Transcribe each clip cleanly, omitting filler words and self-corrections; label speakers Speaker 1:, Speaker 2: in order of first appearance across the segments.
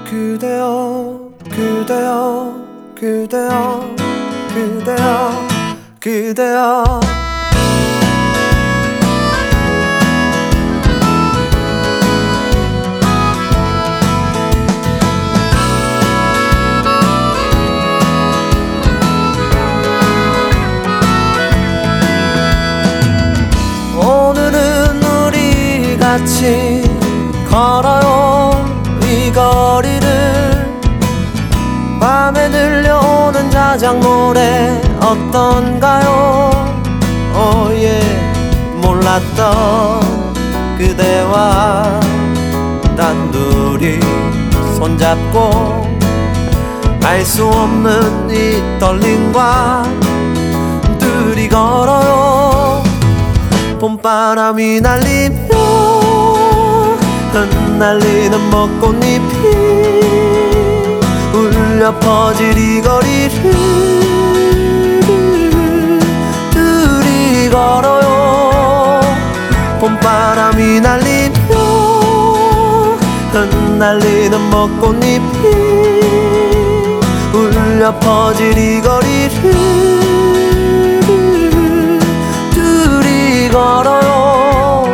Speaker 1: 그대여 그대여 그대여 그대여 그대여 오늘은 우리 같이 걸어요 이 거리를. 밤에 들려오는 자작 노래 어떤가요? 몰랐던 그대와 단둘이 손잡고 알 수 없는 이 떨림과 둘이 걸어요. 봄바람이 날리며 흩날리는 벚꽃잎이 울려 퍼질 이 거리를 둘이 걸어요. 봄바람이 날리며 흩날리는 벚꽃잎이 울려 퍼질 이 거리를 둘이 걸어요.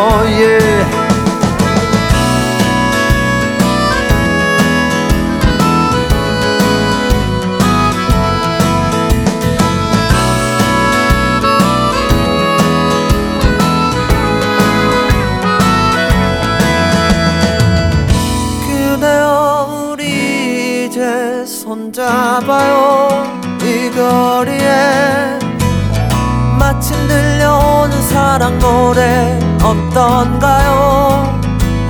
Speaker 1: 그대여 우리 이제 손잡아요 이 거리에. 마침 들려오는 사랑 노래 어떤가요?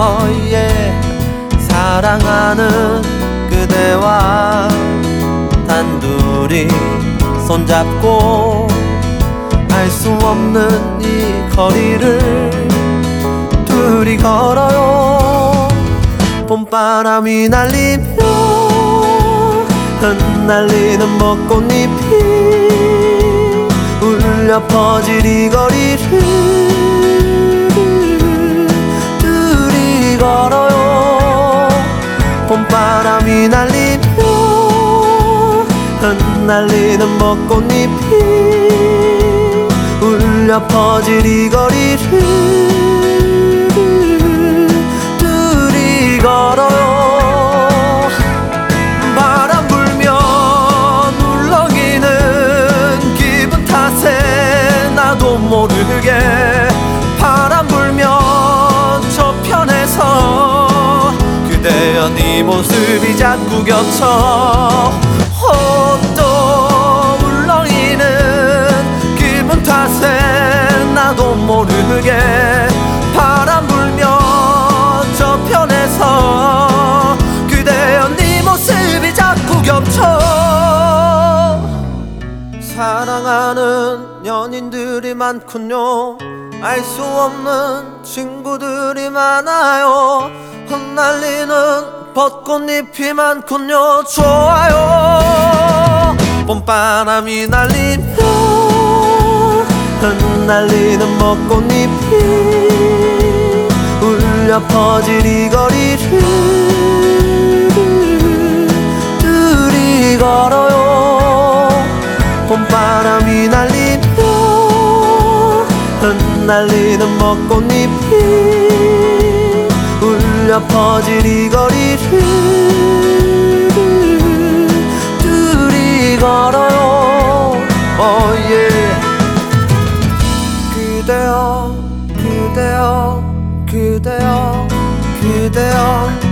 Speaker 1: 사랑하는 그대와 단둘이 손잡고 알 수 없는 이 거리를 둘이 걸어요. 봄바람이 날리며 흩날리는 벚꽃잎이 울려 퍼질 이 거리를 둘이 걸어요. 봄바람이 날리며 흩날리는 벚꽃잎이 울려 퍼질 이 거리를 둘이 걸어요. 바람 불면 울렁이는 기분 탓에 나도 모르게 바람 불면 저편에서 그대여 네 모습이 자꾸 겹쳐. 또 울렁이는 기분 탓에 나도 모르게 바람 불면 저편에서 그대여 네 모습이 자꾸 겹쳐. 사랑하는 연인들이 많군요. 알 수 없는 친구들이 많아요. 흩날리는 벚꽃잎이 많군요. 좋아요. 봄바람이 날리며 흩날리는 벚꽃잎이 울려 퍼질 이 거리를 둘이 걸어요. 봄바람이 날리며 흩날리는 벚꽃잎이 울려 퍼질 이 거리를 둘이 걸어요. 그대여 그대여 그대여 그대여